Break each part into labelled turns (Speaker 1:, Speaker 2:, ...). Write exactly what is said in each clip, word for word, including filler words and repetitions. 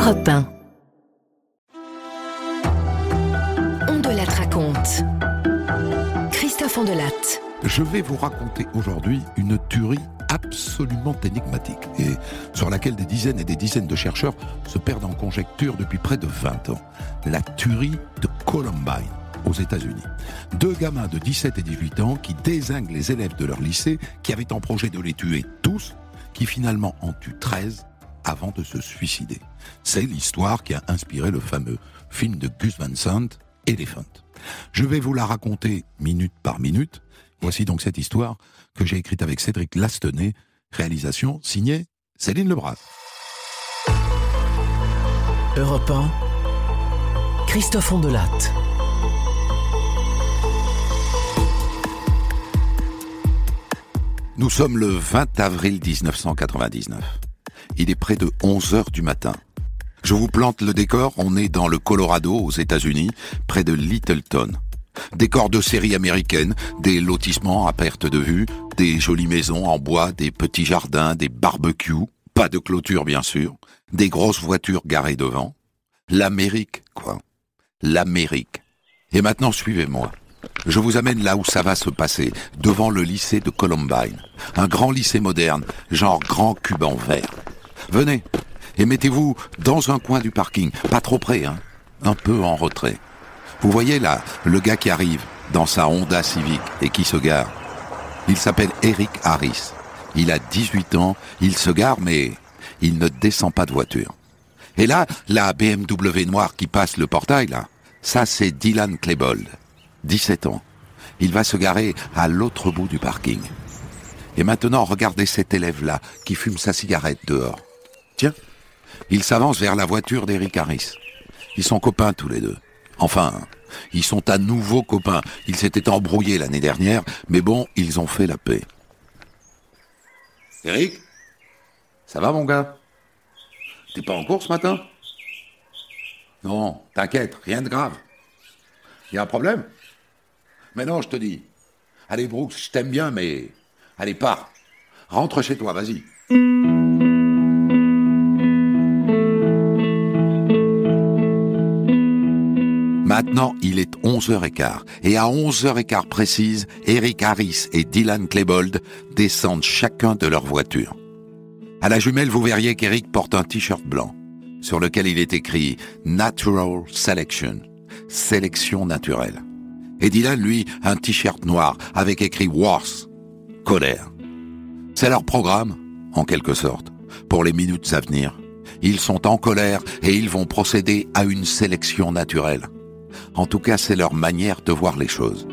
Speaker 1: Europe un. Ondelat raconte. Christophe Ondelat.
Speaker 2: Je vais vous raconter aujourd'hui une tuerie absolument énigmatique et sur laquelle des dizaines et des dizaines de chercheurs se perdent en conjecture depuis près de vingt ans. La tuerie de Columbine aux États-Unis. Deux gamins de dix-sept et dix-huit ans qui dézinguent les élèves de leur lycée, qui avaient en projet de les tuer tous, qui finalement en tuent treize avant de se suicider. C'est l'histoire qui a inspiré le fameux film de Gus Van Sant, Elephant. Je vais vous la raconter minute par minute. Voici donc cette histoire que j'ai écrite avec Cédric Lastenay, réalisation signée Céline Lebras.
Speaker 3: Europe un, Christophe Ondelat.
Speaker 2: Nous sommes le vingt avril dix-neuf cent quatre-vingt-dix-neuf. Il est près de onze heures du matin. Je vous plante le décor, on est dans le Colorado, aux États-Unis, près de Littleton. Décor de série américaine, des lotissements à perte de vue, des jolies maisons en bois, des petits jardins, des barbecues, pas de clôture bien sûr, des grosses voitures garées devant. L'Amérique, quoi. L'Amérique. Et maintenant, suivez-moi. Je vous amène là où ça va se passer, devant le lycée de Columbine. Un grand lycée moderne, genre grand cube en verre. Venez, et mettez-vous dans un coin du parking, pas trop près, hein, un peu en retrait. Vous voyez là, le gars qui arrive dans sa Honda Civic et qui se gare. Il s'appelle Eric Harris. Il a dix-huit ans, il se gare mais il ne descend pas de voiture. Et là, la B M W noire qui passe le portail là, ça c'est Dylan Klebold, dix-sept ans. Il va se garer à l'autre bout du parking. Et maintenant, regardez cet élève-là qui fume sa cigarette dehors. Tiens, il s'avance vers la voiture d'Eric Harris. Ils sont copains tous les deux. Enfin, ils sont à nouveau copains. Ils s'étaient embrouillés l'année dernière, mais bon, ils ont fait la paix. Eric, ça va mon gars? T'es pas en cours ce matin? Non, t'inquiète, rien de grave. Y a un problème? Mais non, je te dis. Allez Brooks, je t'aime bien, mais... Allez, pars. Rentre chez toi, vas-y. Maintenant, il est onze heures quinze. Et à onze heures quinze précise, Eric Harris et Dylan Klebold descendent chacun de leur voiture. À la jumelle, vous verriez qu'Eric porte un t-shirt blanc, sur lequel il est écrit « Natural Selection », sélection naturelle. Et Dylan, lui, un t-shirt noir, avec écrit « Worse », colère. C'est leur programme, en quelque sorte, pour les minutes à venir. Ils sont en colère et ils vont procéder à une sélection naturelle. En tout cas, c'est leur manière de voir les choses.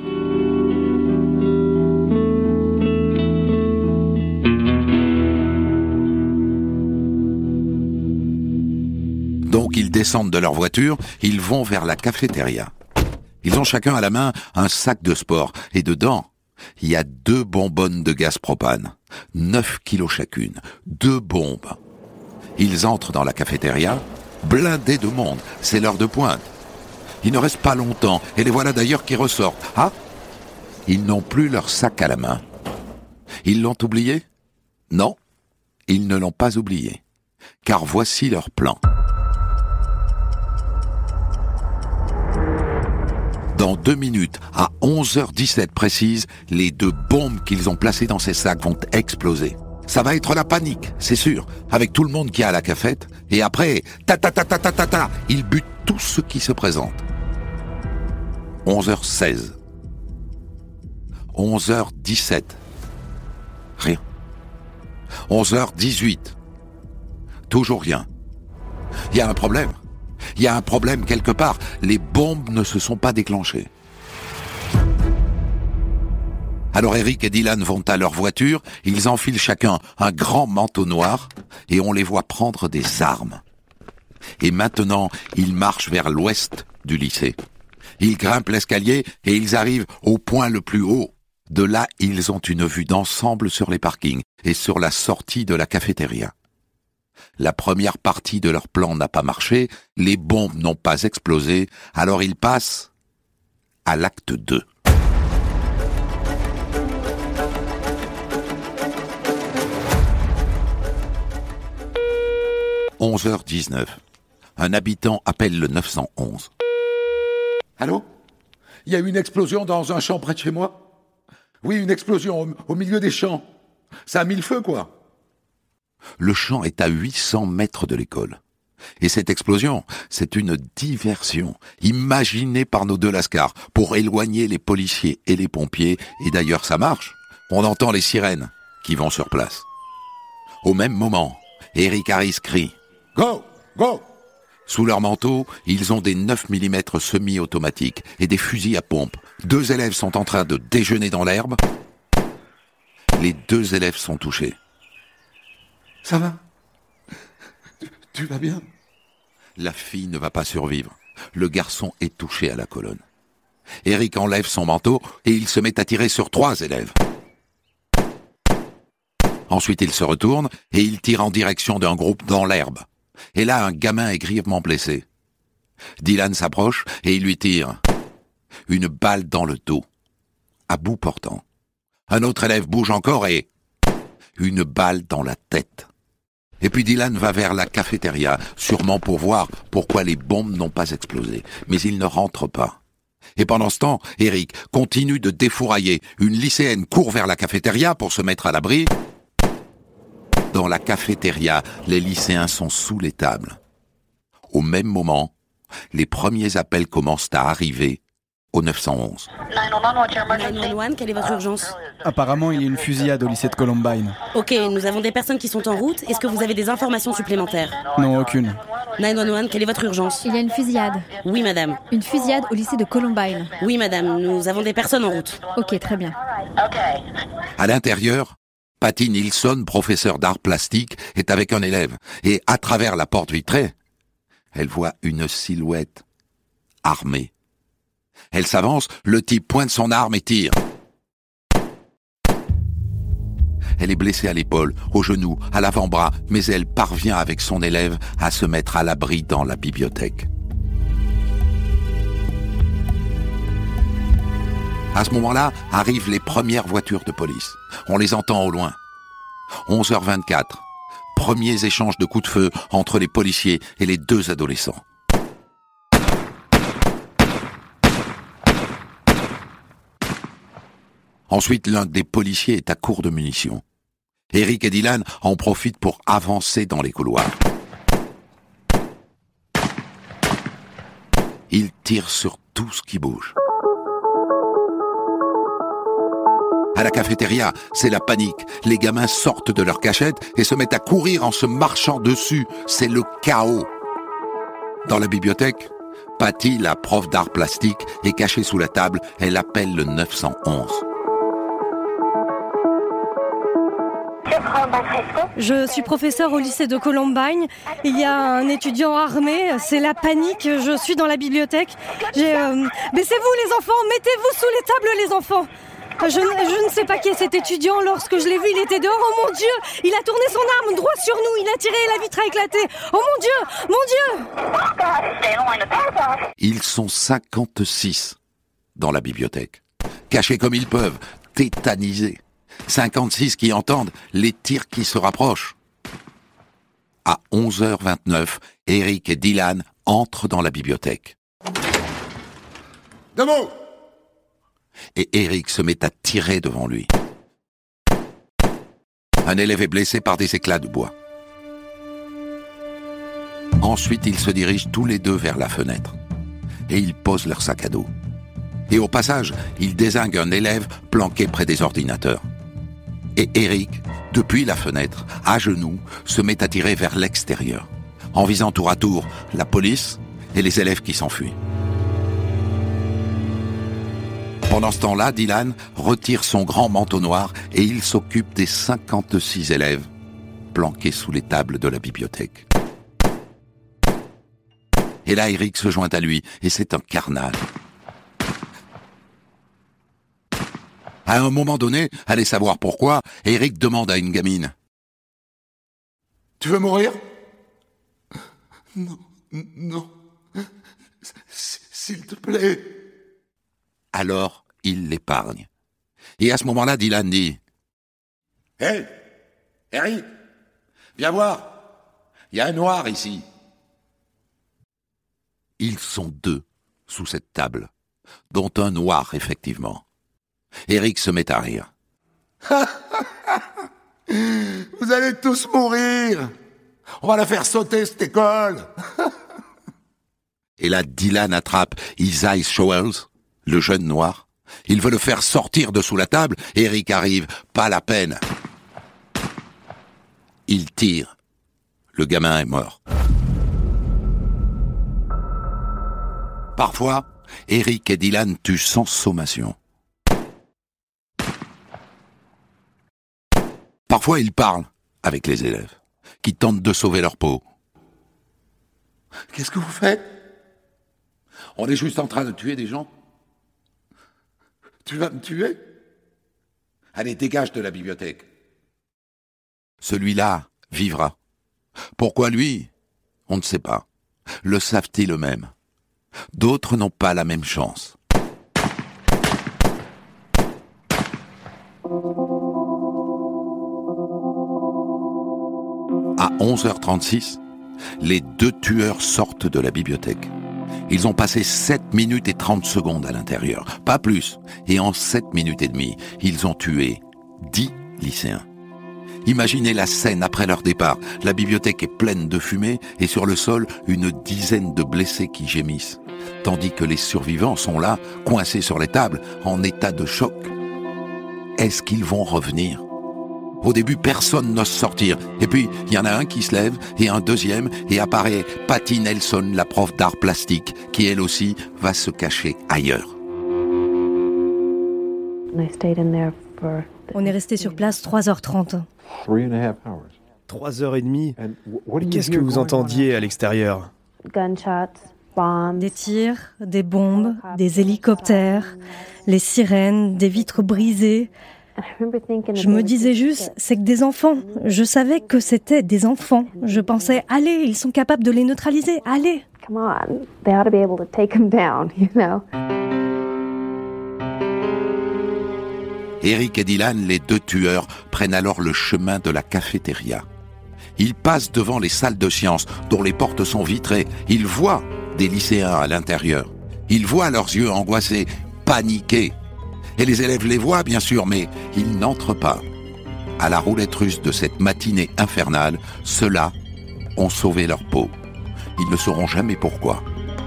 Speaker 2: Donc, ils descendent de leur voiture, ils vont vers la cafétéria. Ils ont chacun à la main un sac de sport, et dedans, il y a deux bonbonnes de gaz propane, neuf kilos chacune, deux bombes. Ils entrent dans la cafétéria, blindés de monde, c'est l'heure de pointe. Il ne reste pas longtemps, et les voilà d'ailleurs qui ressortent. Ah, ils n'ont plus leur sac à la main. Ils l'ont oublié? Non, ils ne l'ont pas oublié, car voici leur plan. Dans deux minutes, à onze heures dix-sept précise, les deux bombes qu'ils ont placées dans ces sacs vont exploser. Ça va être la panique, c'est sûr, avec tout le monde qui est à la cafette, et après, ta ta ta ta ta ta ta, ils butent tous ceux qui se présentent. onze heures seize. onze heures dix-sept. Rien. onze heures dix-huit. Toujours rien. Il y a un problème. Il y a un problème quelque part. Les bombes ne se sont pas déclenchées. Alors Eric et Dylan vont à leur voiture, ils enfilent chacun un grand manteau noir et on les voit prendre des armes. Et maintenant, ils marchent vers l'ouest du lycée. Ils grimpent l'escalier et ils arrivent au point le plus haut. De là, ils ont une vue d'ensemble sur les parkings et sur la sortie de la cafétéria. La première partie de leur plan n'a pas marché, les bombes n'ont pas explosé, alors ils passent à l'acte deux. onze heures dix-neuf. un habitant appelle le neuf cent onze.
Speaker 4: Allô ? Il y a eu une explosion dans un champ près de chez moi ? Oui, une explosion au, au milieu des champs. Ça a mis le feu, quoi.
Speaker 2: Le champ est à huit cents mètres de l'école. Et cette explosion, c'est une diversion imaginée par nos deux lascars pour éloigner les policiers et les pompiers. Et d'ailleurs, ça marche. On entend les sirènes qui vont sur place. Au même moment, Eric Harris crie «
Speaker 4: Go ! Go !»
Speaker 2: Sous leur manteau, ils ont des neuf millimètres semi-automatiques et des fusils à pompe. Deux élèves sont en train de déjeuner dans l'herbe. Les deux élèves sont touchés.
Speaker 4: « Ça va ? Tu vas bien ? »
Speaker 2: La fille ne va pas survivre. Le garçon est touché à la colonne. Eric enlève son manteau et il se met à tirer sur trois élèves. Ensuite, il se retourne et il tire en direction d'un groupe dans l'herbe. Et là, un gamin est grièvement blessé. Dylan s'approche et il lui tire. Une balle dans le dos, à bout portant. Un autre élève bouge encore et... une balle dans la tête. Et puis Dylan va vers la cafétéria, sûrement pour voir pourquoi les bombes n'ont pas explosé. Mais il ne rentre pas. Et pendant ce temps, Eric continue de défourailler. Une lycéenne court vers la cafétéria pour se mettre à l'abri. Dans la cafétéria, les lycéens sont sous les tables. Au même moment, les premiers appels commencent à arriver au neuf cent onze.
Speaker 5: neuf un un, quelle est votre urgence ?
Speaker 6: Apparemment, il y a une fusillade au lycée de Columbine.
Speaker 5: Ok, nous avons des personnes qui sont en route. Est-ce que vous avez des informations supplémentaires ?
Speaker 6: Non, aucune.
Speaker 5: neuf un un, quelle est votre urgence ?
Speaker 7: Il y a une fusillade.
Speaker 5: Oui, madame.
Speaker 7: Une fusillade au lycée de Columbine.
Speaker 5: Oui, madame, nous avons des personnes en route.
Speaker 7: Ok, très bien.
Speaker 2: À l'intérieur, Patty Nilsson, professeure d'art plastique, est avec un élève. Et à travers la porte vitrée, elle voit une silhouette armée. Elle s'avance, le type pointe son arme et tire. Elle est blessée à l'épaule, au genou, à l'avant-bras, mais elle parvient avec son élève à se mettre à l'abri dans la bibliothèque. À ce moment-là, arrivent les premières voitures de police. On les entend au loin. onze heures vingt-quatre. Premiers échanges de coups de feu entre les policiers et les deux adolescents. Ensuite, l'un des policiers est à court de munitions. Eric et Dylan en profitent pour avancer dans les couloirs. Ils tirent sur tout ce qui bouge. À la cafétéria, c'est la panique. Les gamins sortent de leur cachette et se mettent à courir en se marchant dessus. C'est le chaos. Dans la bibliothèque, Patty, la prof d'art plastique, est cachée sous la table. Elle appelle le neuf cent onze.
Speaker 8: Je suis professeur au lycée de Columbine. Il y a un étudiant armé, c'est la panique. Je suis dans la bibliothèque. J'ai, euh... Baissez-vous les enfants, mettez-vous sous les tables les enfants. Je, je ne sais pas qui est cet étudiant. Lorsque je l'ai vu, il était dehors. Oh mon Dieu, il a tourné son arme droit sur nous. Il a tiré, la vitre a éclaté. Oh mon Dieu, mon Dieu.
Speaker 2: Ils sont cinquante-six dans la bibliothèque, cachés comme ils peuvent, tétanisés. cinquante-six qui entendent les tirs qui se rapprochent. À onze heures vingt-neuf, Eric et Dylan entrent dans la bibliothèque.
Speaker 4: Debout !
Speaker 2: Et Eric se met à tirer devant lui. Un élève est blessé par des éclats de bois. Ensuite, ils se dirigent tous les deux vers la fenêtre. Et ils posent leur sac à dos. Et au passage, ils dézinguent un élève planqué près des ordinateurs. Et Eric, depuis la fenêtre, à genoux, se met à tirer vers l'extérieur, en visant tour à tour la police et les élèves qui s'enfuient. Pendant ce temps-là, Dylan retire son grand manteau noir et il s'occupe des cinquante-six élèves planqués sous les tables de la bibliothèque. Et là, Eric se joint à lui et c'est un carnage. À un moment donné, allez savoir pourquoi, Eric demande à une gamine.
Speaker 4: « Tu veux mourir ?»« Non, non, s'il te plaît. »
Speaker 2: Alors, il l'épargne. Et à ce moment-là, Dylan dit.
Speaker 4: « Hé, hey, Eric, viens voir, il y a un noir ici. »
Speaker 2: Ils sont deux sous cette table, dont un noir, effectivement. Eric se met à rire.
Speaker 4: Vous allez tous mourir. On va la faire sauter, cette école.
Speaker 2: Et là, Dylan attrape Isaiah Showers, le jeune noir. Il veut le faire sortir de sous la table. Eric arrive, pas la peine. Il tire. Le gamin est mort. Parfois, Eric et Dylan tuent sans sommation. Parfois, ils parlent avec les élèves, qui tentent de sauver leur peau.
Speaker 4: Qu'est-ce que vous faites? On est juste en train de tuer des gens. Tu vas me tuer? Allez, dégage de la bibliothèque.
Speaker 2: Celui-là vivra. Pourquoi lui? On ne sait pas. Le savent-ils eux-mêmes? D'autres n'ont pas la même chance. À onze heures trente-six, les deux tueurs sortent de la bibliothèque. Ils ont passé sept minutes et trente secondes à l'intérieur, pas plus. Et en sept minutes et demie, ils ont tué dix lycéens. Imaginez la scène après leur départ. La bibliothèque est pleine de fumée et sur le sol, une dizaine de blessés qui gémissent. Tandis que les survivants sont là, coincés sur les tables, en état de choc. Est-ce qu'ils vont revenir ? Au début, personne n'ose sortir. Et puis, il y en a un qui se lève, et un deuxième, et apparaît Patty Nelson, la prof d'art plastique, qui elle aussi va se cacher ailleurs.
Speaker 8: On est resté sur place trois heures trente.
Speaker 9: Trois heures et demie. Qu'est-ce que vous entendiez à l'extérieur?
Speaker 8: Des tirs, des bombes, des hélicoptères, les sirènes, des vitres brisées. Je me disais juste, c'est que des enfants. Je savais que c'était des enfants. Je pensais, allez, ils sont capables de les neutraliser, allez.
Speaker 2: Eric et Dylan, les deux tueurs, prennent alors le chemin de la cafétéria. Ils passent devant les salles de sciences, dont les portes sont vitrées. Ils voient des lycéens à l'intérieur. Ils voient leurs yeux angoissés, paniqués. Et les élèves les voient, bien sûr, mais ils n'entrent pas. À la roulette russe de cette matinée infernale, ceux-là ont sauvé leur peau. Ils ne sauront jamais pourquoi.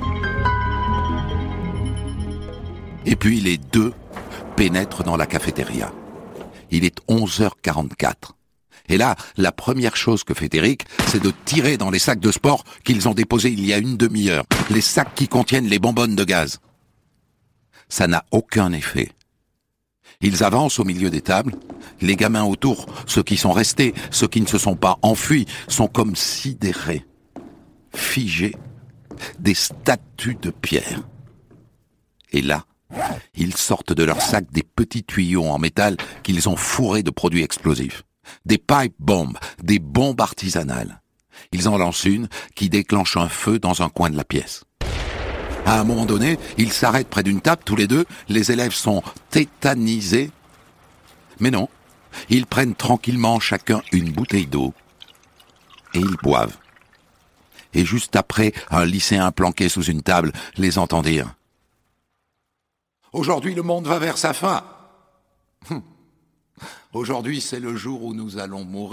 Speaker 2: Et puis les deux pénètrent dans la cafétéria. Il est onze heures quarante-quatre. Et là, la première chose que fait Eric, c'est de tirer dans les sacs de sport qu'ils ont déposés il y a une demi-heure. Les sacs qui contiennent les bonbonnes de gaz. Ça n'a aucun effet. Ils avancent au milieu des tables. Les gamins autour, ceux qui sont restés, ceux qui ne se sont pas enfuis, sont comme sidérés, figés, des statues de pierre. Et là, ils sortent de leurs sacs des petits tuyaux en métal qu'ils ont fourrés de produits explosifs. Des pipe bombes, des bombes artisanales. Ils en lancent une qui déclenche un feu dans un coin de la pièce. À un moment donné, ils s'arrêtent près d'une table, tous les deux, les élèves sont tétanisés. Mais non, ils prennent tranquillement chacun une bouteille d'eau et ils boivent. Et juste après, un lycéen planqué sous une table les entend dire «
Speaker 4: Aujourd'hui, le monde va vers sa fin. Hum. Aujourd'hui, c'est le jour où nous allons mourir. »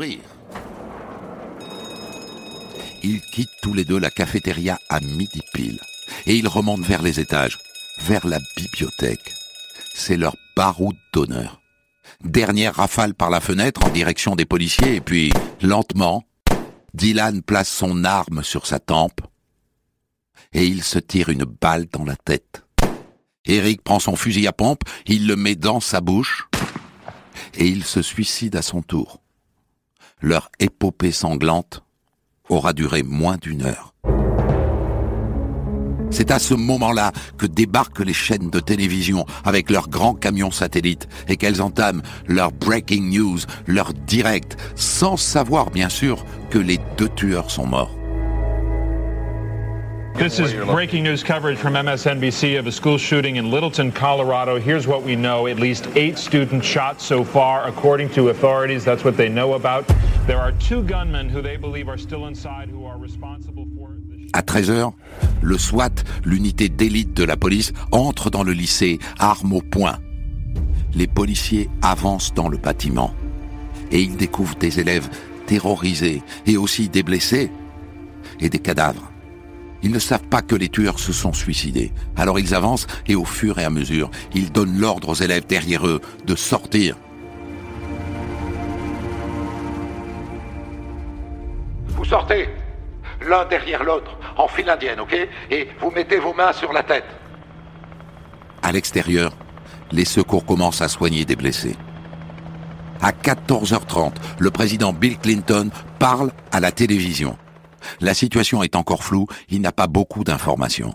Speaker 2: Ils quittent tous les deux la cafétéria à midi pile. Et ils remontent vers les étages, vers la bibliothèque. C'est leur baroud d'honneur. Dernière rafale par la fenêtre en direction des policiers, et puis, lentement, Dylan place son arme sur sa tempe et il se tire une balle dans la tête. Eric prend son fusil à pompe, il le met dans sa bouche et il se suicide à son tour. Leur épopée sanglante aura duré moins d'une heure. C'est à ce moment-là que débarquent les chaînes de télévision avec leurs grands camions satellites et qu'elles entament leur breaking news, leur direct, sans savoir bien sûr que les deux tueurs sont morts.
Speaker 10: This is breaking news coverage from M S N B C of a school shooting in Littleton, Colorado. Here's what we know. At least eight students shot so far, according to authorities. That's what they know about. There are two gunmen who they believe are still inside who are responsible for...
Speaker 2: À treize heures, Le SWAT, l'unité d'élite de la police, entre dans le lycée, arme au poing. Les policiers avancent dans le bâtiment et ils découvrent des élèves terrorisés et aussi des blessés et des cadavres. Ils ne savent pas que les tueurs se sont suicidés. Alors ils avancent et au fur et à mesure, ils donnent l'ordre aux élèves derrière eux de sortir.
Speaker 4: Vous sortez, l'un derrière l'autre, en file indienne, ok? Et vous mettez vos mains sur la tête.
Speaker 2: À l'extérieur, les secours commencent à soigner des blessés. À quatorze heures trente, le président Bill Clinton parle à la télévision. La situation est encore floue, il n'a pas beaucoup d'informations.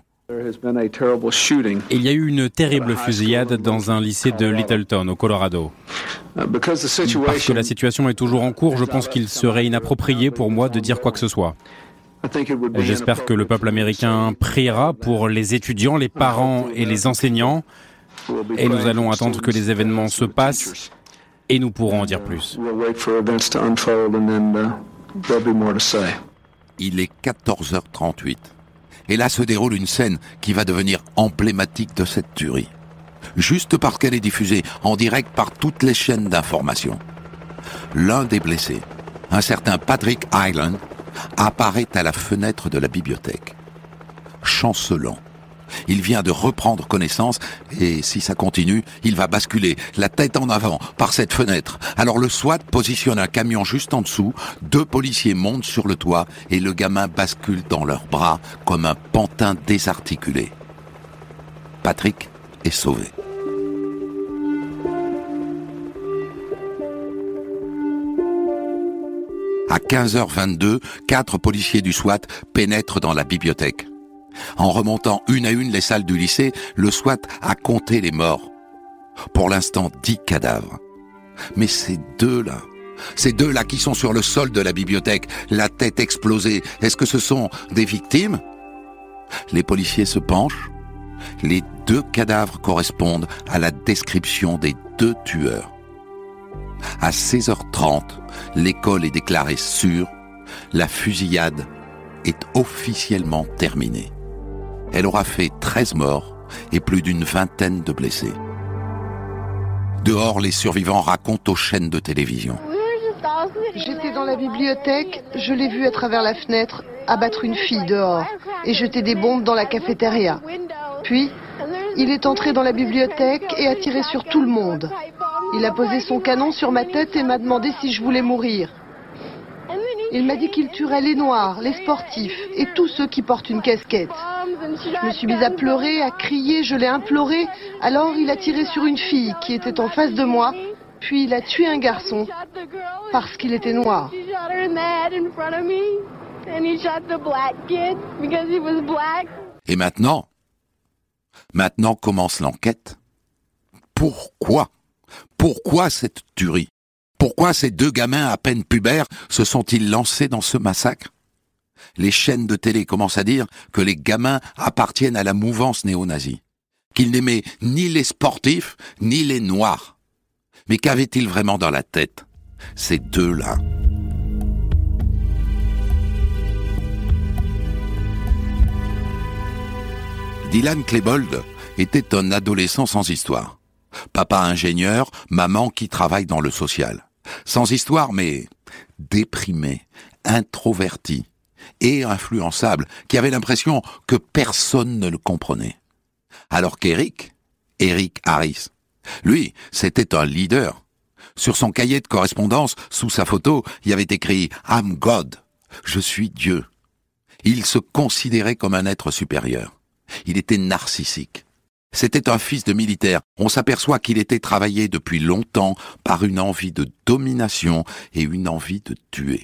Speaker 11: Il y a eu une terrible fusillade dans un lycée de Littleton, au Colorado. Parce que la situation est toujours en cours, je pense qu'il serait inapproprié pour moi de dire quoi que ce soit. J'espère que le peuple américain priera pour les étudiants, les parents et les enseignants, et nous allons attendre que les événements se passent, et nous pourrons en dire plus.
Speaker 2: Il est quatorze heures trente-huit. Et là se déroule une scène qui va devenir emblématique de cette tuerie. Juste parce qu'elle est diffusée en direct par toutes les chaînes d'information. L'un des blessés, un certain Patrick Hyland, apparaît à la fenêtre de la bibliothèque. Chancelant. Il vient de reprendre connaissance et si ça continue, il va basculer la tête en avant par cette fenêtre. Alors le SWAT positionne un camion juste en dessous, deux policiers montent sur le toit et le gamin bascule dans leurs bras comme un pantin désarticulé. Patrick est sauvé. À quinze heures vingt-deux, quatre policiers du SWAT pénètrent dans la bibliothèque. En remontant une à une les salles du lycée, le SWAT a compté les morts. Pour l'instant, dix cadavres. Mais ces deux-là, ces deux-là qui sont sur le sol de la bibliothèque, la tête explosée, est-ce que ce sont des victimes? Les policiers se penchent. Les deux cadavres correspondent à la description des deux tueurs. À seize heures trente, l'école est déclarée sûre. La fusillade est officiellement terminée. Elle aura fait treize morts et plus d'une vingtaine de blessés. Dehors, les survivants racontent aux chaînes de télévision.
Speaker 12: J'étais dans la bibliothèque, je l'ai vu à travers la fenêtre abattre une fille dehors et jeter des bombes dans la cafétéria. Puis, il est entré dans la bibliothèque et a tiré sur tout le monde. Il a posé son canon sur ma tête et m'a demandé si je voulais mourir. Il m'a dit qu'il tuerait les noirs, les sportifs et tous ceux qui portent une casquette. Je me suis mise à pleurer, à crier, je l'ai imploré. Alors il a tiré sur une fille qui était en face de moi, puis il a tué un garçon parce qu'il était noir.
Speaker 2: Et maintenant, maintenant commence l'enquête. Pourquoi? Pourquoi cette tuerie? Pourquoi ces deux gamins à peine pubères se sont-ils lancés dans ce massacre? Les chaînes de télé commencent à dire que les gamins appartiennent à la mouvance néo-nazie, qu'ils n'aimaient ni les sportifs ni les noirs. Mais qu'avaient-ils vraiment dans la tête, ces deux-là? Dylan Klebold était un adolescent sans histoire. Papa ingénieur, maman qui travaille dans le social. Sans histoire, mais déprimé, introverti et influençable, qui avait l'impression que personne ne le comprenait. Alors qu'Eric, Eric Harris, lui, c'était un leader. Sur son cahier de correspondance, sous sa photo, il y avait écrit « I'm God », « Je suis Dieu ». Il se considérait comme un être supérieur. Il était narcissique. C'était un fils de militaire. On s'aperçoit qu'il était travaillé depuis longtemps par une envie de domination et une envie de tuer.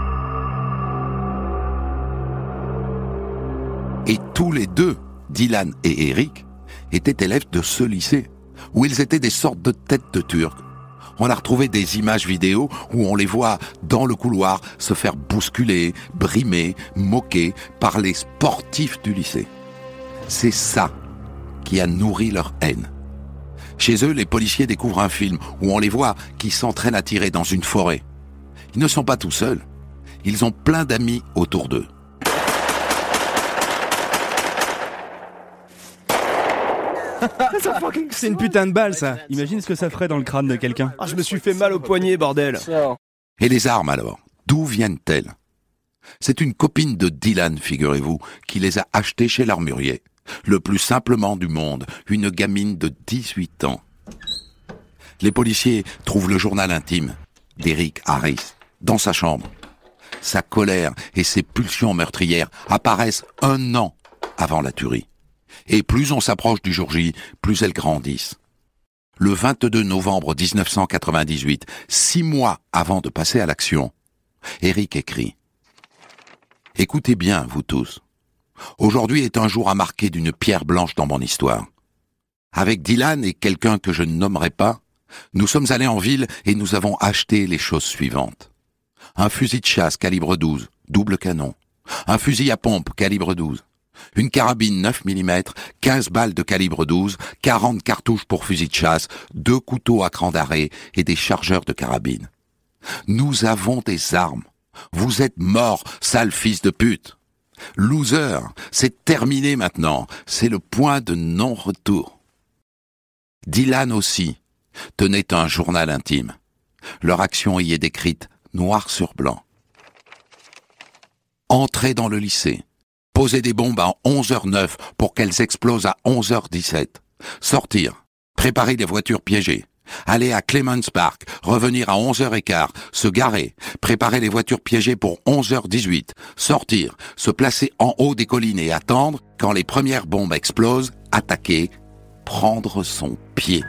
Speaker 2: Et tous les deux, Dylan et Eric, étaient élèves de ce lycée, où ils étaient des sortes de têtes de Turcs. On a retrouvé des images vidéo où on les voit dans le couloir se faire bousculer, brimer, moquer par les sportifs du lycée. C'est ça qui a nourri leur haine. Chez eux, les policiers découvrent un film où on les voit qui s'entraînent à tirer dans une forêt. Ils ne sont pas tout seuls. Ils ont plein d'amis autour d'eux.
Speaker 6: C'est une putain de balle, ça. Imagine ce que ça ferait dans le crâne de quelqu'un.
Speaker 9: Ah, je me suis fait mal au poignet, bordel.
Speaker 2: Et les armes alors, d'où viennent-elles? C'est une copine de Dylan, figurez-vous, qui les a achetées chez l'armurier. Le plus simplement du monde, une gamine de dix-huit ans. Les policiers trouvent le journal intime d'Eric Harris dans sa chambre. Sa colère et ses pulsions meurtrières apparaissent un an avant la tuerie. Et plus on s'approche du jour J, plus elles grandissent. Le vingt-deux novembre dix-neuf cent quatre-vingt-dix-huit, six mois avant de passer à l'action, Eric écrit « Écoutez bien, vous tous. Aujourd'hui est un jour à marquer d'une pierre blanche dans mon histoire. Avec Dylan et quelqu'un que je ne nommerai pas, nous sommes allés en ville et nous avons acheté les choses suivantes. Un fusil de chasse calibre douze, double canon. Un fusil à pompe calibre douze. Une carabine neuf millimètres, quinze balles de calibre douze, quarante cartouches pour fusil de chasse, deux couteaux à cran d'arrêt et des chargeurs de carabine. Nous avons des armes. Vous êtes morts, sale fils de pute. Loser, c'est terminé maintenant. C'est le point de non-retour. » Dylan aussi tenait un journal intime. Leur action y est décrite noir sur blanc. Entrer dans le lycée. Poser des bombes à onze heures neuf pour qu'elles explosent à onze heures dix-sept. Sortir. Préparer des voitures piégées. Aller à Clemens Park, revenir à onze heures quinze, se garer, préparer les voitures piégées pour onze heures dix-huit, sortir, se placer en haut des collines et attendre quand les premières bombes explosent, attaquer, prendre son pied.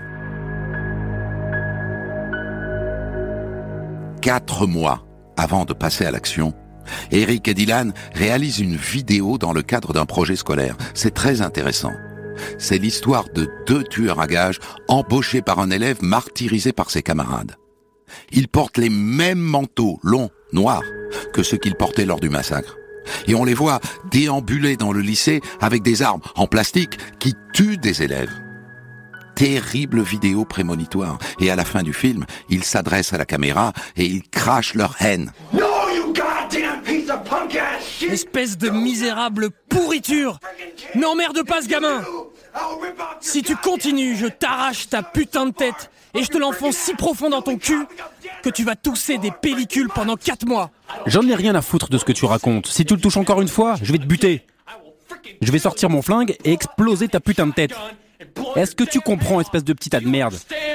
Speaker 2: Quatre mois avant de passer à l'action, Eric et Dylan réalisent une vidéo dans le cadre d'un projet scolaire. C'est très intéressant. C'est l'histoire de deux tueurs à gages embauchés par un élève martyrisé par ses camarades. Ils portent les mêmes manteaux longs, noirs, que ceux qu'ils portaient lors du massacre. Et on les voit déambuler dans le lycée avec des armes en plastique qui tuent des élèves. Terrible vidéo prémonitoire. Et à la fin du film, ils s'adressent à la caméra et ils crachent leur haine.
Speaker 13: No, you goddamn piece of punk ass shit!
Speaker 14: Espèce de misérable pourriture! N'emmerde pas ce gamin! Si tu continues, je t'arrache ta putain de tête et je te l'enfonce si profond dans ton cul que tu vas tousser des pellicules pendant quatre mois.
Speaker 11: J'en ai rien à foutre de ce que tu racontes. Si tu le touches encore une fois, je vais te buter. Je vais sortir mon flingue et exploser ta putain de tête. Est-ce que tu comprends, espèce de petit tas de merde?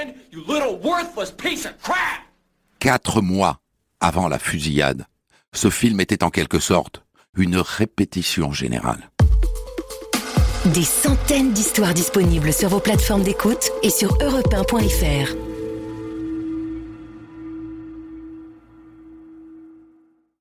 Speaker 2: Quatre mois avant la fusillade, ce film était en quelque sorte une répétition générale.
Speaker 1: Des centaines d'histoires disponibles sur vos plateformes d'écoute et sur europe un point f r.